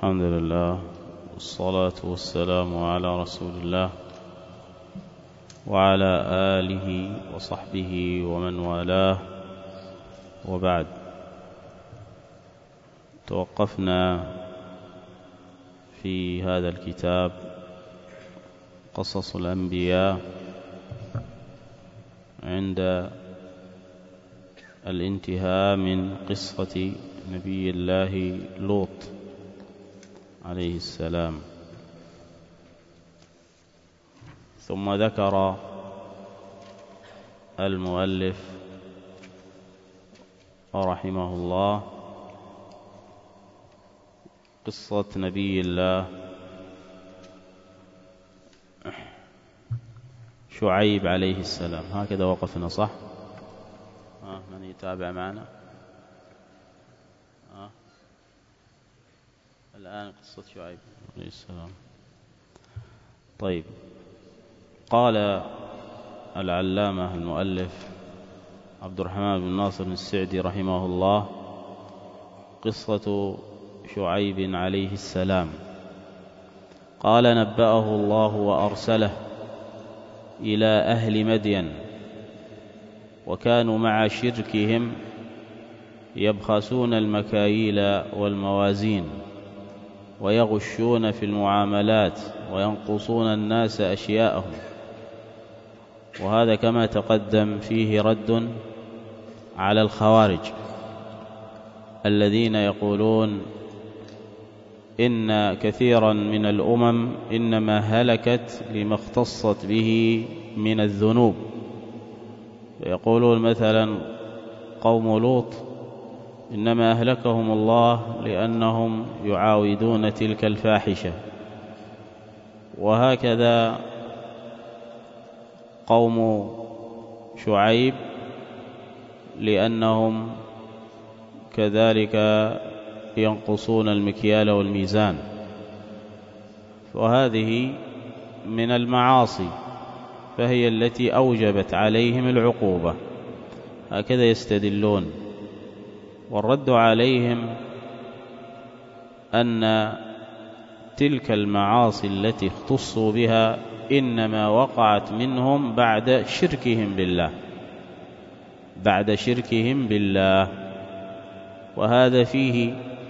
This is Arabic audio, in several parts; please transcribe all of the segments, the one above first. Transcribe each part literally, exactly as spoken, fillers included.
الحمد لله والصلاة والسلام على رسول الله وعلى آله وصحبه ومن والاه، وبعد. توقفنا في هذا الكتاب قصص الأنبياء عند الانتهاء من قصة نبي الله لوط عليه السلام، ثم ذكر المؤلف رحمه الله قصة نبي الله شعيب عليه السلام. هكذا وقفنا، صح؟ آه من يتابع معنا؟ آه. الآن قصة شعيب عليه السلام. طيب، قال العلامة المؤلف عبد الرحمن بن ناصر السعدي رحمه الله: قصة شعيب عليه السلام. قال: نبأه الله وأرسله إلى أهل مدين، وكانوا مع شركهم يبخسون المكاييل والموازين، ويغشون في المعاملات، وينقصون الناس أشياءهم. وهذا كما تقدم فيه رد على الخوارج الذين يقولون إن كثيرا من الأمم إنما هلكت لما اختصت به من الذنوب. يقولون مثلا قوم لوط إنما أهلكهم الله لأنهم يعاودون تلك الفاحشة، وهكذا قوم شعيب لأنهم كذلك ينقصون المكيال والميزان. وهذه من المعاصي، فهي التي أوجبت عليهم العقوبة، هكذا يستدلون. والرد عليهم أن تلك المعاصي التي اختصوا بها إنما وقعت منهم بعد شركهم بالله بعد شركهم بالله وهذا فيه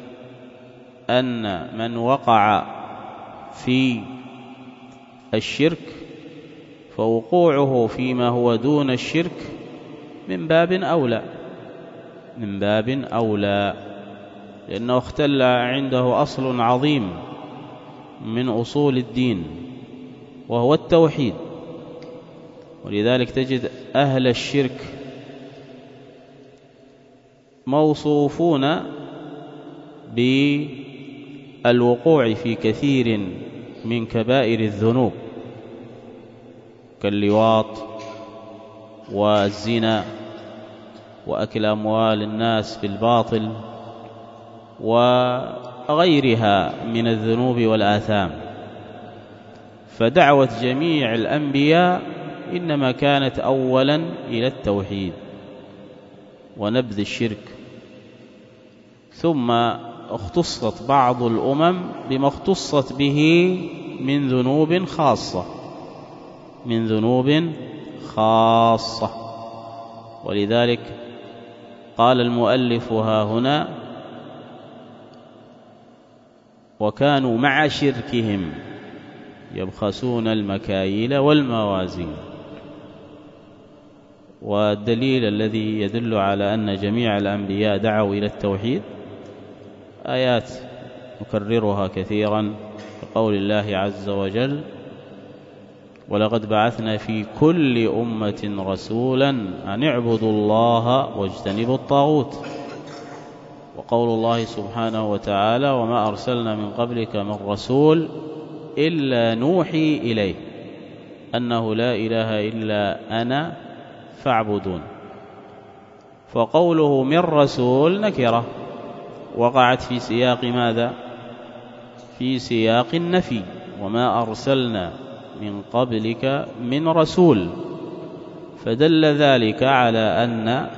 أن من وقع في الشرك فوقوعه فيما هو دون الشرك من باب أولى من باب أولى لأنه اختل عنده أصل عظيم من أصول الدين، وهو التوحيد. ولذلك تجد أهل الشرك موصوفون بالوقوع في كثير من كبائر الذنوب كاللواط والزنا وأكل أموال الناس بالباطل وغيرها من الذنوب والآثام. فدعوة جميع الأنبياء إنما كانت أولا إلى التوحيد ونبذ الشرك، ثم اختصت بعض الأمم بما اختصت به من ذنوب خاصة من ذنوب خاصة ولذلك قال المؤلف ها هنا: وكانوا مع شركهم يبخسون المكاييل والموازين. والدليل الذي يدل على أن جميع الأنبياء دعوا إلى التوحيد آيات نكررها كثيرا، كقول الله عز وجل: ولقد بعثنا في كل أمة رسولا أن اعبدوا الله واجتنبوا الطاغوت. وقول الله سبحانه وتعالى: وما أرسلنا من قبلك من رسول إلا نوحي إليه أنه لا إله إلا أنا فاعبدون. فقوله من رسول نكرة وقعت في سياق ماذا؟ في سياق النفي: وما أرسلنا من قبلك من رسول. فدل ذلك على أن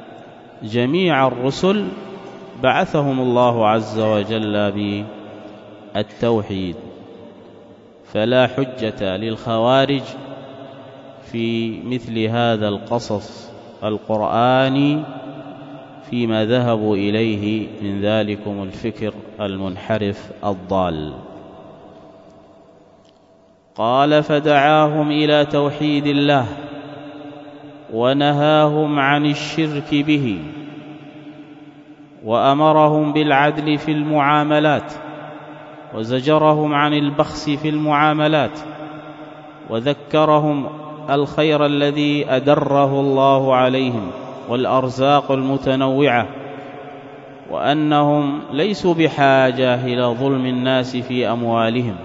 جميع الرسل بعثهم الله عز وجل التوحيد. فلا حجة للخوارج في مثل هذا القصص القرآني فيما ذهبوا إليه من ذلكم الفكر المنحرف الضال. قال: فدعاهم إلى توحيد الله ونهاهم عن الشرك به، وأمرهم بالعدل في المعاملات، وزجرهم عن البخس في المعاملات، وذكرهم الخير الذي أدره الله عليهم والأرزاق المتنوعة، وأنهم ليسوا بحاجة إلى ظلم الناس في أموالهم.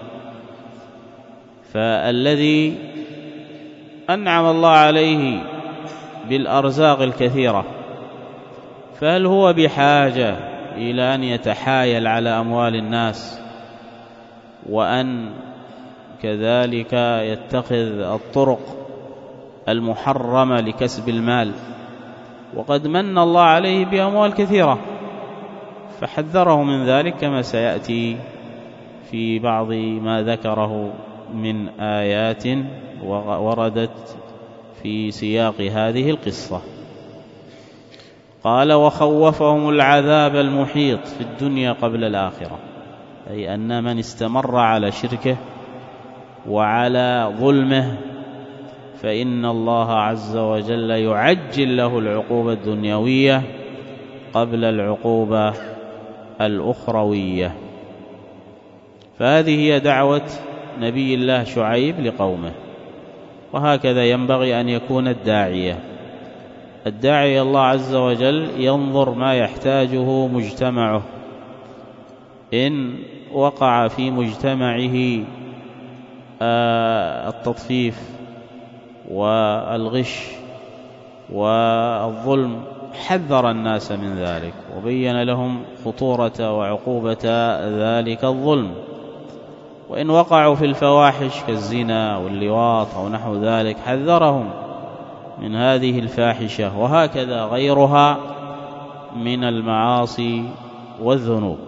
فالذي أنعم الله عليه بالأرزاق الكثيرة فهل هو بحاجة إلى أن يتحايل على أموال الناس، وأن كذلك يتخذ الطرق المحرمة لكسب المال؟ وقد من الله عليه بأموال كثيرة، فحذره من ذلك كما سيأتي في بعض ما ذكره من آيات وردت في سياق هذه القصة. قال: وخوفهم العذاب المحيط في الدنيا قبل الآخرة، أي أن من استمر على شركه وعلى ظلمه فإن الله عز وجل يعجل له العقوبة الدنيوية قبل العقوبة الأخروية. فهذه هي دعوة نبي الله شعيب لقومه، وهكذا ينبغي أن يكون الداعية. الداعي الله عز وجل ينظر ما يحتاجه مجتمعه. إن وقع في مجتمعه التطفيف والغش والظلم حذر الناس من ذلك، وبين لهم خطورة وعقوبة ذلك الظلم. وإن وقعوا في الفواحش كالزنا واللواط أو نحو ذلك حذرهم من هذه الفاحشة، وهكذا غيرها من المعاصي والذنوب.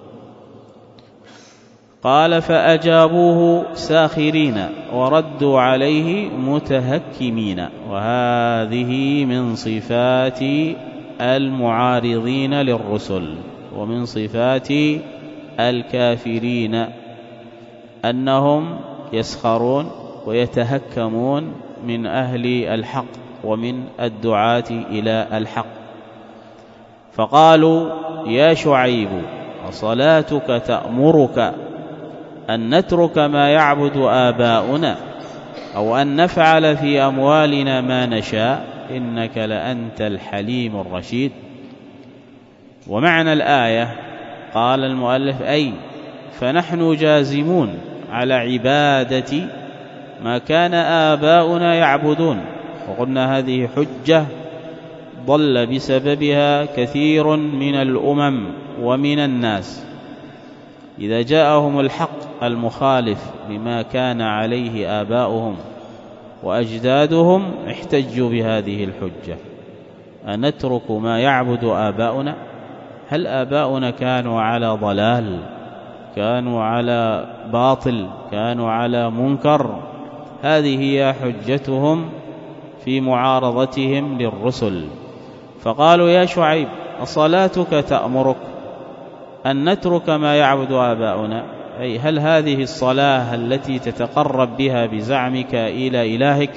قال: فأجابوه ساخرين وردوا عليه متهكمين. وهذه من صفات المعارضين للرسل، ومن صفات الكافرين أنهم يسخرون ويتهكمون من أهل الحق ومن الدعاة إلى الحق. فقالوا: يا شعيب، أصلاتك تأمرك أن نترك ما يعبد آباؤنا أو أن نفعل في أموالنا ما نشاء إنك لأنت الحليم الرشيد؟ ومعنى الآية قال المؤلف: أي فنحن جازمون على عبادة ما كان آباؤنا يعبدون. وقلنا هذه حجة ضل بسببها كثير من الأمم ومن الناس، إذا جاءهم الحق المخالف لما كان عليه آباؤهم وأجدادهم احتجوا بهذه الحجة: أنترك ما يعبد آباؤنا؟ هل آباؤنا كانوا على ضلال؟ كانوا على باطل؟ كانوا على منكر؟ هذه هي حجتهم في معارضتهم للرسل. فقالوا: يا شعيب، أصلاتك تأمرك أن نترك ما يعبد آباؤنا؟ أي هل هذه الصلاة التي تتقرب بها بزعمك إلى إلهك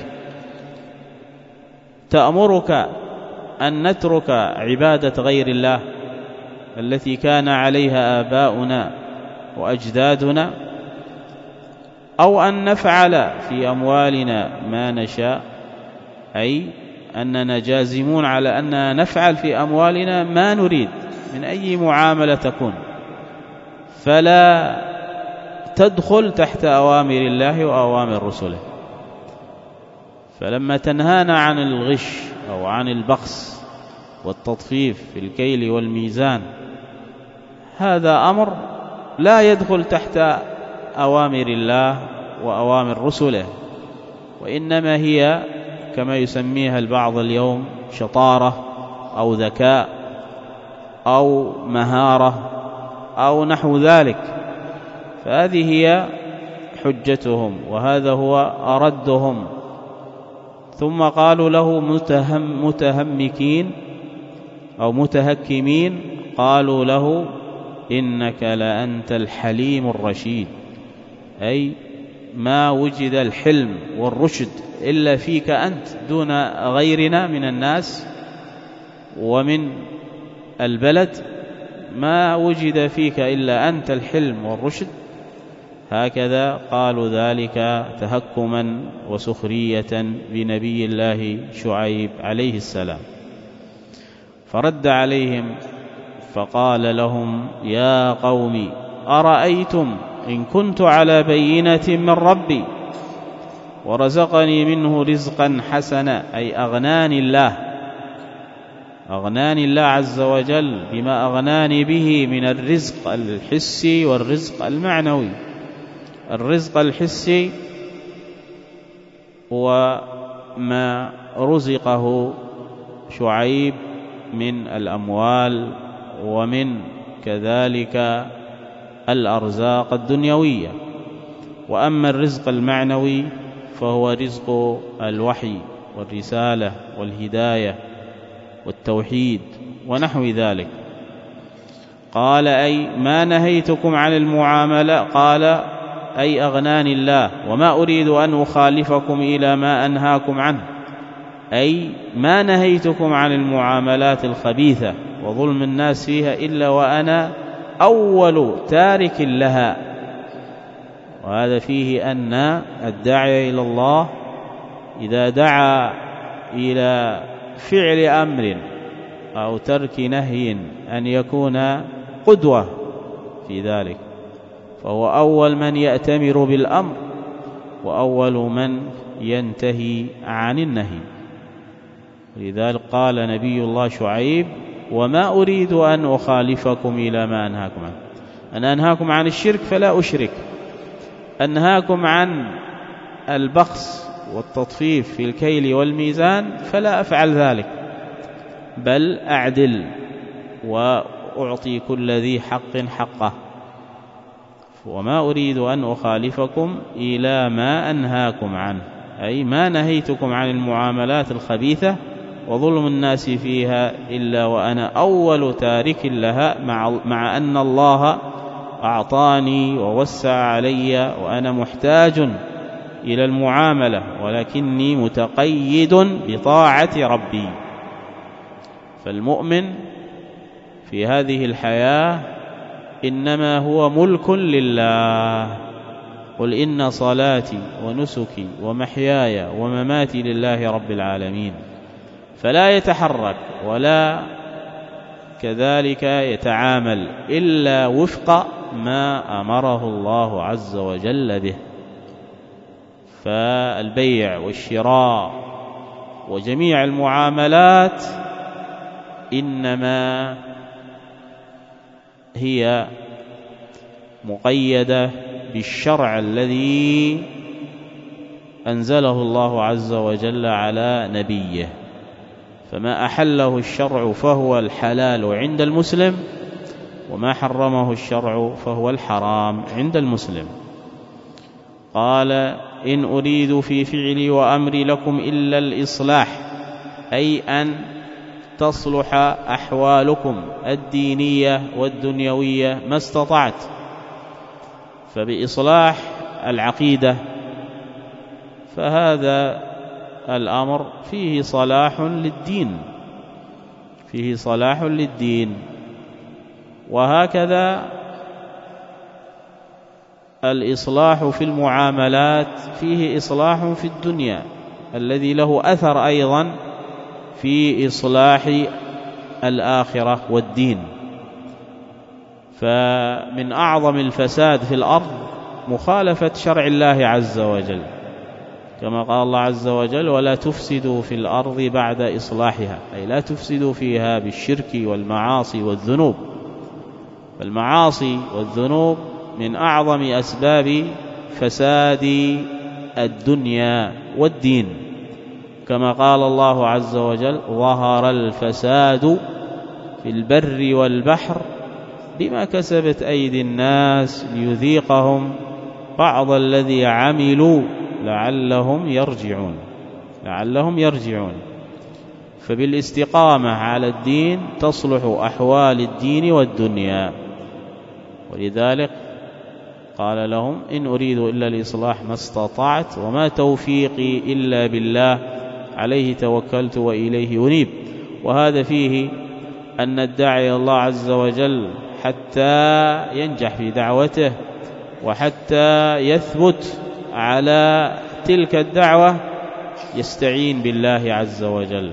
تأمرك أن نترك عبادة غير الله التي كان عليها آباؤنا وأجدادنا، أو أن نفعل في أموالنا ما نشاء؟ أي أننا جازمون على أننا نفعل في أموالنا ما نريد من أي معاملة تكون، فلا تدخل تحت أوامر الله وأوامر رسله. فلما تنهانا عن الغش أو عن البخس والتطفيف في الكيل والميزان، هذا أمر لا يدخل تحت أوامر الله وأوامر رسله، وإنما هي كما يسميها البعض اليوم شطارة أو ذكاء أو مهارة أو نحو ذلك. فهذه هي حجتهم وهذا هو أردهم. ثم قالوا له متهم متهمكين أو متهكمين، قالوا له إنك لأنت الحليم الرشيد، أي ما وجد الحلم والرشد إلا فيك أنت دون غيرنا من الناس ومن البلد، ما وجد فيك إلا أنت الحلم والرشد. هكذا قالوا ذلك تهكما وسخرية بنبي الله شعيب عليه السلام. فرد عليهم فقال لهم يا قوم أرأيتم إن كنت على بينة من ربي ورزقني منه رزقا حسنا، أي أغناني الله أغناني الله عز وجل بما أغناني به من الرزق الحسي والرزق المعنوي. الرزق الحسي هو ما رزقه شعيب من الأموال ومن كذلك الأرزاق الدنيوية، وأما الرزق المعنوي فهو رزق الوحي والرسالة والهداية والتوحيد ونحو ذلك. قال أي ما نهيتكم عن المعاملة، قال أي أغناني الله وما أريد أن أخالفكم إلى ما أنهاكم عنه، أي ما نهيتكم عن المعاملات الخبيثة وظلم الناس فيها إلا وأنا أول تارك لها. وهذا فيه أن الداعي إلى الله إذا دعا إلى فعل أمر أو ترك نهي أن يكون قدوة في ذلك، فهو أول من يأتمر بالأمر وأول من ينتهي عن النهي. لذلك قال نبي الله شعيب وما أريد أن أخالفكم إلى ما أنهاكم عنه. أنا أنهاكم عن الشرك فلا أشرك، أنهاكم عن البخس والتطفيف في الكيل والميزان فلا أفعل ذلك، بل أعدل وأعطي كل ذي حق حقه. وما أريد أن أخالفكم إلى ما أنهاكم عنه، أي ما نهيتكم عن المعاملات الخبيثة وظلم الناس فيها إلا وأنا أول تارك لها، مع, مع أن الله أعطاني ووسع علي وأنا محتاج إلى المعاملة، ولكني متقيد بطاعة ربي. فالمؤمن في هذه الحياة إنما هو ملك لله. قل إن صلاتي ونسكي ومحياي ومماتي لله رب العالمين، فلا يتحرك ولا كذلك يتعامل إلا وفق ما أمره الله عز وجل به. فالبيع والشراء وجميع المعاملات إنما هي مقيدة بالشرع الذي أنزله الله عز وجل على نبيه، فما أحله الشرع فهو الحلال عند المسلم، وما حرمه الشرع فهو الحرام عند المسلم. قال إن أريد في فعلي وأمري لكم إلا الإصلاح، أي أن تصلح أحوالكم الدينية والدنيوية ما استطعت. فبإصلاح العقيدة فهذا الأمر فيه صلاح للدين، فيه صلاح للدين. وهكذا الإصلاح في المعاملات فيه إصلاح في الدنيا الذي له أثر أيضا في إصلاح الآخرة والدين. فمن أعظم الفساد في الأرض مخالفة شرع الله عز وجل، كما قال الله عز وجل ولا تفسدوا في الأرض بعد إصلاحها، أي لا تفسدوا فيها بالشرك والمعاصي والذنوب. فالمعاصي والذنوب من أعظم أسباب فساد الدنيا والدين، كما قال الله عز وجل ظهر الفساد في البر والبحر بما كسبت أيدي الناس ليذيقهم بعض الذي عملوا لعلهم يرجعون لعلهم يرجعون فبالاستقامة على الدين تصلح أحوال الدين والدنيا. ولذلك قال لهم: إن أريد إلا الإصلاح ما استطعت وما توفيقي إلا بالله عليه توكلت وإليه أنيب. وهذا فيه أن الداعي الله عز وجل حتى ينجح في دعوته وحتى يثبت على تلك الدعوة يستعين بالله عز وجل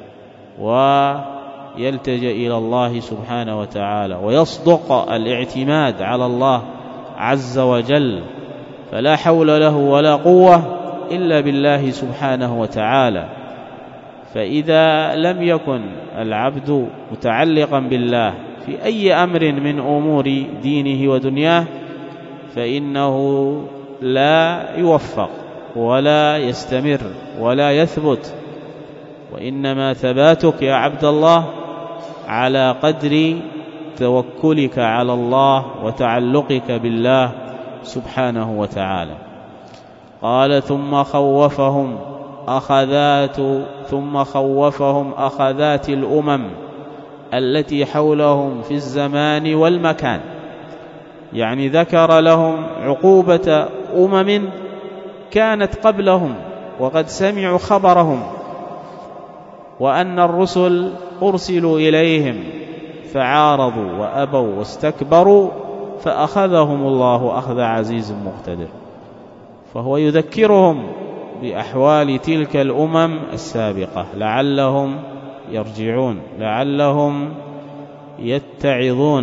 ويلتجأ إلى الله سبحانه وتعالى ويصدق الاعتماد على الله عز وجل، فلا حول له ولا قوة إلا بالله سبحانه وتعالى. فإذا لم يكن العبد متعلقا بالله في أي أمر من أمور دينه ودنياه فإنه لا يوفق ولا يستمر ولا يثبت، وإنما ثباتك يا عبد الله على قدر توكلك على الله وتعلقك بالله سبحانه وتعالى. قال: ثم خوفهم أخذات ثم خوفهم أخذات الأمم التي حولهم في الزمان والمكان، يعني ذكر لهم عقوبة أمم كانت قبلهم وقد سمعوا خبرهم وأن الرسل أرسلوا إليهم فعارضوا وأبوا واستكبروا فأخذهم الله أخذ عزيز مقتدر. فهو يذكرهم بأحوال تلك الأمم السابقة لعلهم يرجعون لعلهم يتعظون.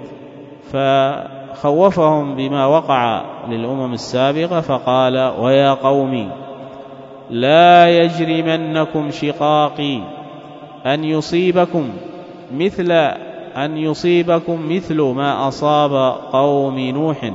فخوفهم بما وقع للأمم السابقة فقال: ويا قوم لا يجرمنكم شقاقي أن يصيبكم مثل أن يصيبكم مثل ما أصاب قوم نوح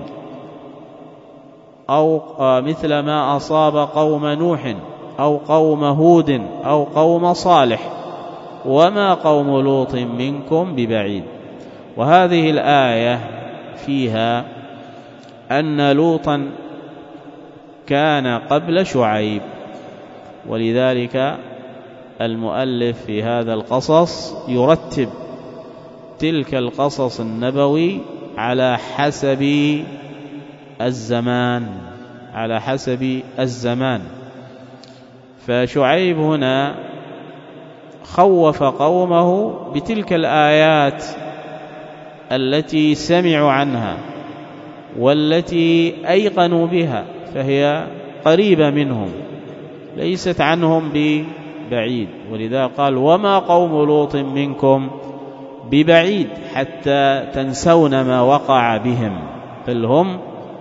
أو مثل ما أصاب قوم نوح أو قوم هود أو قوم صالح وما قوم لوط منكم ببعيد. وهذه الآية فيها أن لوطا كان قبل شعيب، ولذلك المؤلف في هذا القصص يرتب تلك القصص النبوي على حسب الزمان على حسب الزمان. فشعيب هنا خوف قومه بتلك الآيات التي سمعوا عنها والتي أيقنوا بها، فهي قريبة منهم ليست عنهم ببعيد. ولذا قال: وما قوم لوط منكم ببعيد حتى تنسون ما وقع بهم، بل هم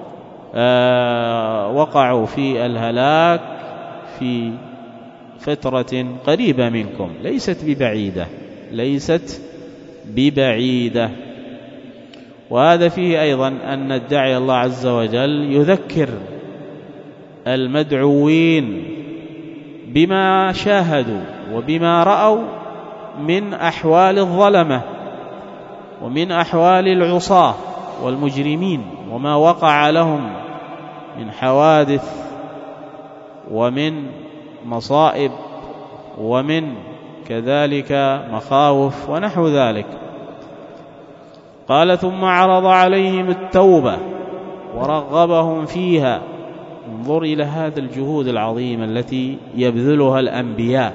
آه وقعوا في الهلاك في فترة قريبة منكم ليست ببعيدة ليست ببعيدة. وهذا فيه أيضا أن الداعي الله عز وجل يذكر المدعوين بما شاهدوا وبما رأوا من أحوال الظلمة ومن أحوال العصاة والمجرمين وما وقع لهم من حوادث ومن مصائب ومن كذلك مخاوف ونحو ذلك. قال: ثم عرض عليهم التوبة ورغبهم فيها. انظر إلى هذا الجهود العظيمة التي يبذلها الأنبياء،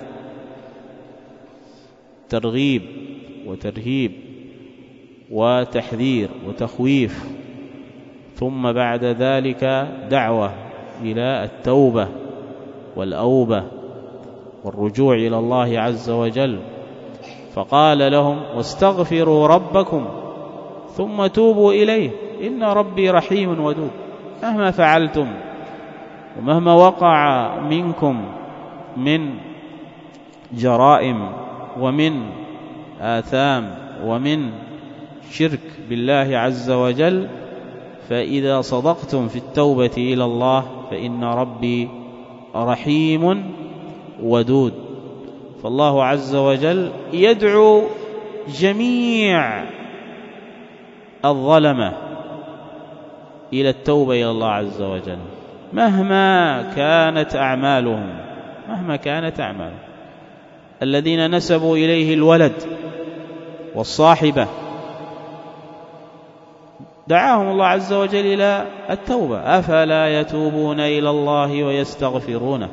ترغيب وترهيب وتحذير وتخويف، ثم بعد ذلك دعوة إلى التوبة والأوبة والرجوع إلى الله عز وجل. فقال لهم: واستغفروا ربكم ثم توبوا إليه إن ربي رحيم ودود. مهما فعلتم ومهما وقع منكم من جرائم ومن آثام ومن شرك بالله عز وجل، فإذا صدقتم في التوبة إلى الله فإن ربي رحيم ودود. فالله عز وجل يدعو جميع الظلمة إلى التوبة إلى الله عز وجل مهما كانت أعمالهم، مهما كانت أعمالهم. الذين نسبوا إليه الولد والصاحبة دعاهم الله عز وجل إلى التوبة، أفلا يتوبون إلى الله ويستغفرونه.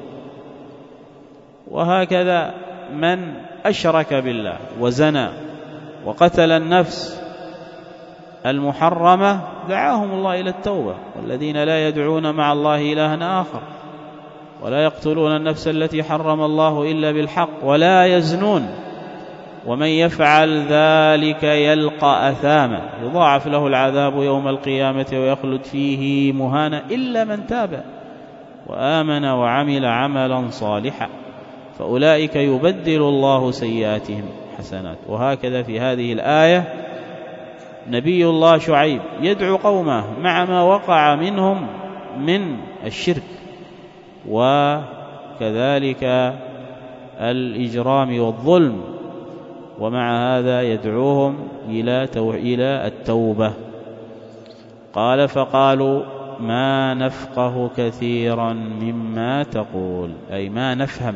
وهكذا من أشرك بالله وزنى وقتل النفس المحرمة دعاهم الله إلى التوبة. والذين لا يدعون مع الله إلها آخر ولا يقتلون النفس التي حرم الله إلا بالحق ولا يزنون ومن يفعل ذلك يلقى أثاما يضاعف له العذاب يوم القيامة ويخلد فيه مهانا إلا من تاب وآمن وعمل عملا صالحا فأولئك يبدل الله سيئاتهم حسنات. وهكذا في هذه الآية نبي الله شعيب يدعو قومه مع ما وقع منهم من الشرك وكذلك الإجرام والظلم، ومع هذا يدعوهم إلى إلى التوبة. قال فقالوا ما نفقه كثيرا مما تقول، أي ما نفهم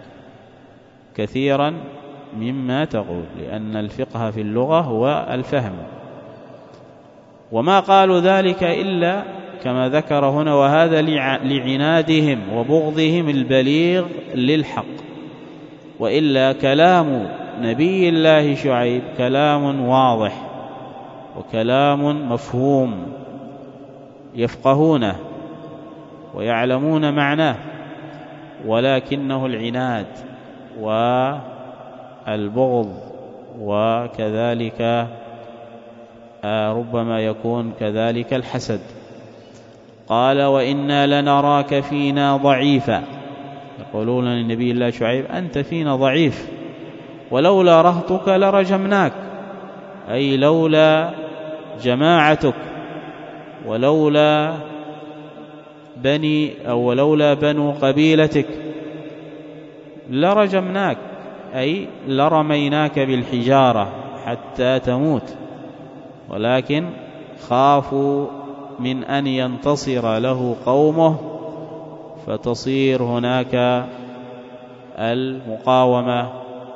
كثيرا مما تقول، لأن الفقه في اللغة هو الفهم. وما قالوا ذلك إلا كما ذكر هنا، وهذا لعنادهم وبغضهم البليغ للحق، وإلا كلام نبي الله شعيب كلام واضح وكلام مفهوم يفقهونه ويعلمون معناه، ولكنه العناد والبغض وكذلك ربما يكون كذلك الحسد. قال وإنا لنراك فينا ضعيفا، يقولون للنبي الله شعيب أنت فينا ضعيف، ولولا رهطك لرجمناك، أي لولا جماعتك ولولا بني أو ولولا بنو قبيلتك لرجمناك، أي لرميناك بالحجارة حتى تموت، ولكن خافوا من أن ينتصر له قومه فتصير هناك المقاومة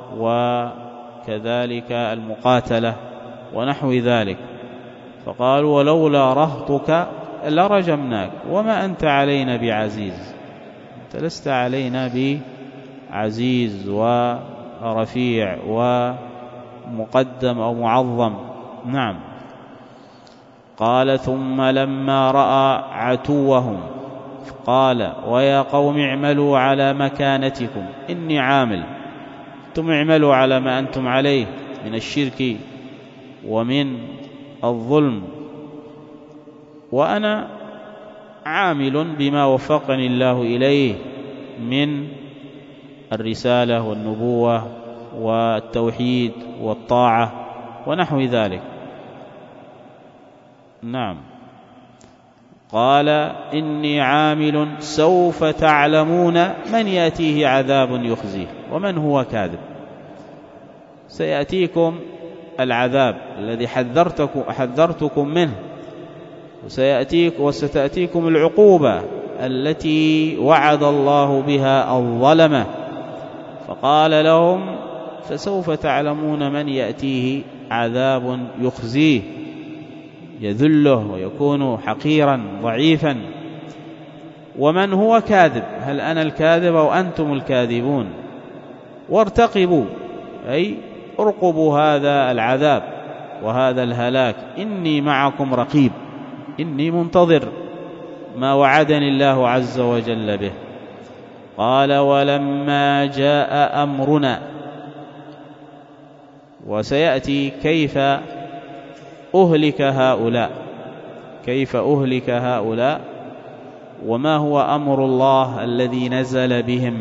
وكذلك المقاتلة ونحو ذلك. فقالوا ولولا رهطك لرجمناك وما أنت علينا بعزيز، أنت لست علينا بعزيز ورفيع ومقدم أو معظم. نعم. قال ثم لما رأى عتوهم قال ويا قوم اعملوا على مكانتكم إني عامل، أنتم اعملوا على ما أنتم عليه من الشرك ومن الظلم، وأنا عامل بما وفقني الله إليه من الرسالة والنبوة والتوحيد والطاعة ونحو ذلك. نعم. قال إني عامل سوف تعلمون من يأتيه عذاب يخزيه ومن هو كاذب. سيأتيكم العذاب الذي حذرتكم, حذرتكم منه، وسيأتيك وستأتيكم العقوبة التي وعد الله بها الظلمة. فقال لهم فسوف تعلمون من يأتيه عذاب يخزيه يذله ويكون حقيرا ضعيفا، ومن هو كاذب، هل أنا الكاذب أو أنتم الكاذبون؟ وارتقبوا، أي ارقبوا هذا العذاب وهذا الهلاك، إني معكم رقيب، إني منتظر ما وعدني الله عز وجل به. قال ولما جاء أمرنا، وسيأتي كيف أهلك هؤلاء، كيف أهلك هؤلاء وما هو أمر الله الذي نزل بهم.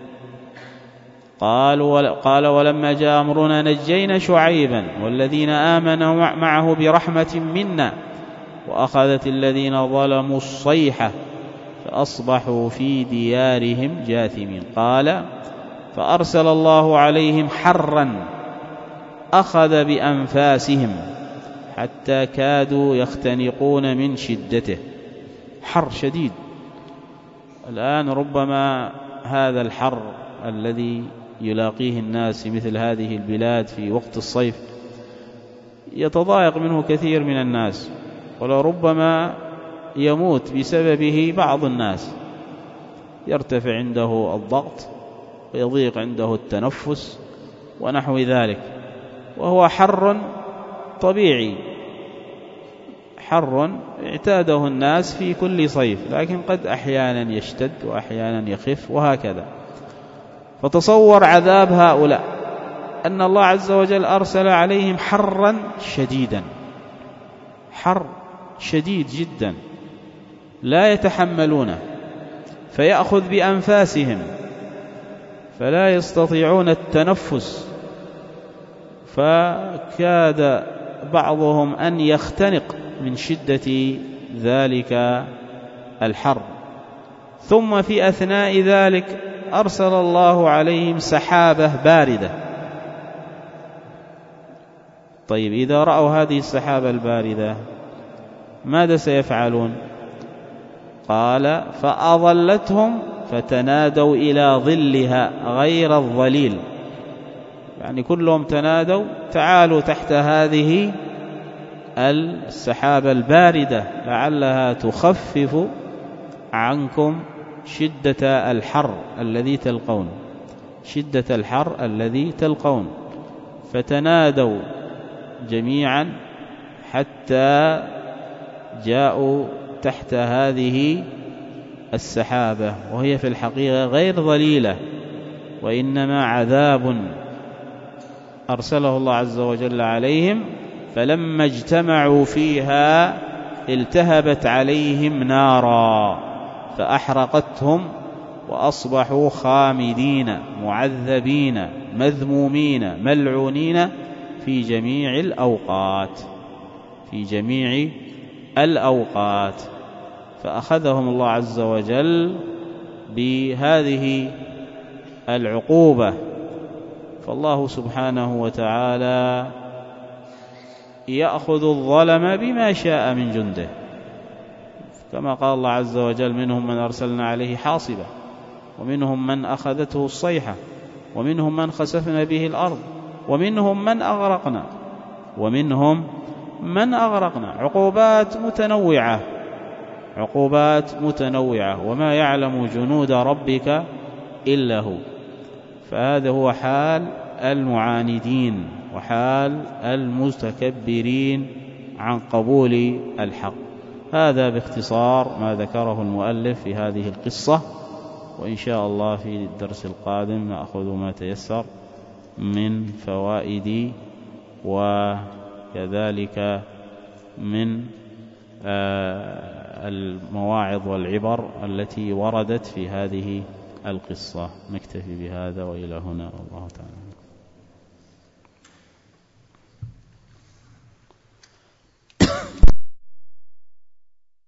قال قال ولما جاء أمرنا نجينا شعيبا والذين آمنوا معه برحمة منا وأخذت الذين ظلموا الصيحة فأصبحوا في ديارهم جاثمين. قال فأرسل الله عليهم حرا أخذ بأنفاسهم حتى كادوا يختنقون من شدته. حر شديد. الآن ربما هذا الحر الذي يلاقيه الناس في مثل هذه البلاد في وقت الصيف يتضايق منه كثير من الناس، ولربما يموت بسببه بعض الناس، يرتفع عنده الضغط ويضيق عنده التنفس ونحو ذلك، وهو حر طبيعي، حر اعتاده الناس في كل صيف، لكن قد أحيانا يشتد وأحيانا يخف وهكذا. فتصور عذاب هؤلاء أن الله عز وجل أرسل عليهم حرا شديدا، حر شديد جدا لا يتحملونه، فيأخذ بأنفاسهم فلا يستطيعون التنفس، فكاد بعضهم أن يختنق من شدة ذلك الحر. ثم في أثناء ذلك أرسل الله عليهم سحابة باردة. طيب إذا رأوا هذه السحابة الباردة ماذا سيفعلون؟ قال فأظلتهم فتنادوا إلى ظلها غير الظليل، يعني كلهم تنادوا تعالوا تحت هذه السحابة الباردة لعلها تخفف عنكم شدة الحر الذي تلقون، شدة الحر الذي تلقون. فتنادوا جميعا حتى جاءوا تحت هذه السحابة، وهي في الحقيقة غير ظليلة، وإنما عذاب أرسله الله عز وجل عليهم. فلما اجتمعوا فيها التهبت عليهم نارا فأحرقتهم وأصبحوا خامدين معذبين مذمومين ملعونين في جميع الأوقات، في جميع الأوقات. فأخذهم الله عز وجل بهذه العقوبة. فالله سبحانه وتعالى يأخذ الظلم بما شاء من جنده، كما قال الله عز وجل منهم من أرسلنا عليه حاصبا، ومنهم من أخذته الصيحة، ومنهم من خسفنا به الأرض، ومنهم من أغرقنا ومنهم من أغرقنا عقوبات متنوعة، عقوبات متنوعة، وما يعلم جنود ربك إلا هو. فهذا هو حال المعاندين وحال المتكبرين عن قبول الحق. هذا باختصار ما ذكره المؤلف في هذه القصة، وإن شاء الله في الدرس القادم نأخذ ما تيسر من فوائد وكذلك من المواعظ والعبر التي وردت في هذه القصة. نكتفي بهذا وإلى هنا، والله تعالى.